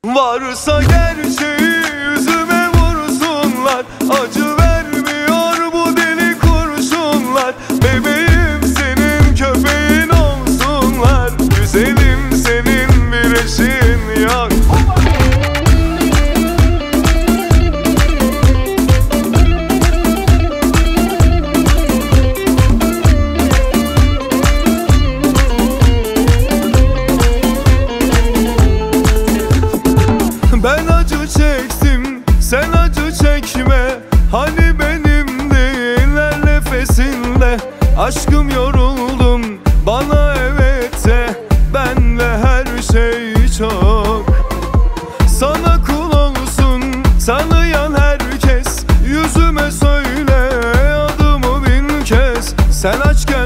Varsa gerçeği yüzüme vursunlar. Acı vermiyor bu deli kurşunlar. Bebeğim senin köpeğin olsunlar. Güzelim senin bir eşin yok. Ben acı çektim, sen acı çekme. Hani benim değiller nefesinde. Aşkım yoruldum, bana evet de. Ben ve her şey çok. Sana kul olsun, tanıyan herkes. Yüzüme söyle adımı bin kez. Sen aç